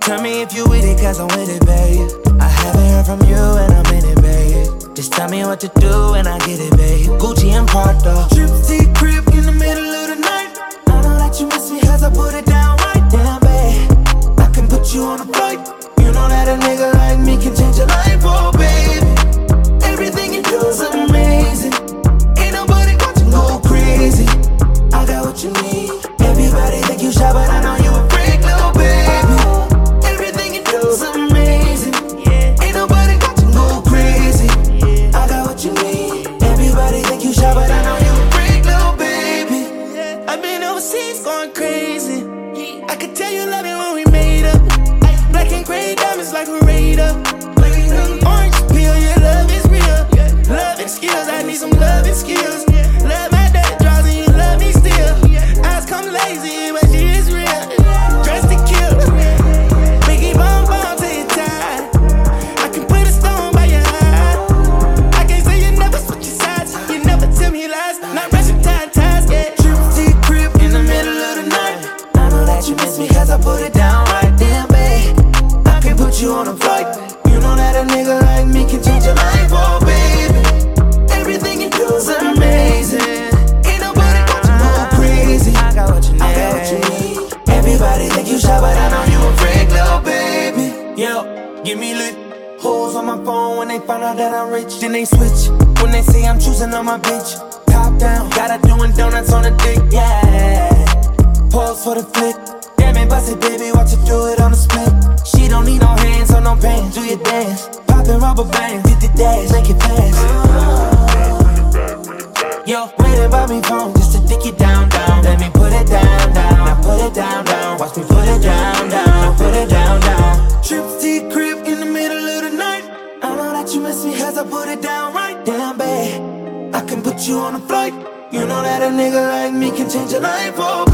Tell me if you with it, cause I'm with it, babe. I haven't heard from you and I'm in it, babe. Just tell me what to do and I get it, babe. Gucci and Prada. Trip to crib in the middle of the night. I know that you miss me cause I put it down right. Damn, babe, I can put you on a flight. You know that a nigga like me can change your life, oh baby. Everything you do is amazing. Ain't nobody got you go crazy. I got what you need. Everybody think you shy, but I know you a freak, little baby. Everything you do is amazing. Ain't nobody got you go crazy. I got what you need. Everybody think you shy, but I know you a freak, little baby. I've been overseas going crazy. I could tell you love it when we made up. Black and gray diamonds like a radar. Orange peel, your love is real. Love and skills, I need some love and skills. Love my dirty draws and you love me still. Eyes come lazy, but she is real. Dressed to kill. Biggie bomb bomb till you're tired. I can put a stone by your eye. I can't say you never switch your sides. You never tell me lies. Not rushing time ties, yeah. Trip to your crib in the middle of the night. I know that you miss me cause I put it down right. Damn, babe, I can put you on a flight. You know that a nigga like me can change your life, oh baby. Everything you do is amazing. Ain't nobody got you go crazy. I got what you need. I got what you need. Everybody think you shy, but I know you a freak, little baby. Yo, give me lit. Hoes on my phone when they find out that I'm rich. Then they switch when they say I'm choosing on my bitch. Top down, got her doing donuts on the dick, yeah. Pause for the flick. Damn it, bust it, baby, watch her do it on the split. She don't need no hands or no pants, do your dance. Poppin' rubber bands, hit the dash, make it fast. Yo, waiting by me phone just to dick it down, down. Let me put it down, down. Now put it down, down. Watch me put it down, down. Now put it down, down. Trip to your crib in the middle of the night. I know that you miss me cause I put it down right. Damn, babe, I can put you on a flight. You know that a nigga like me can change your life, oh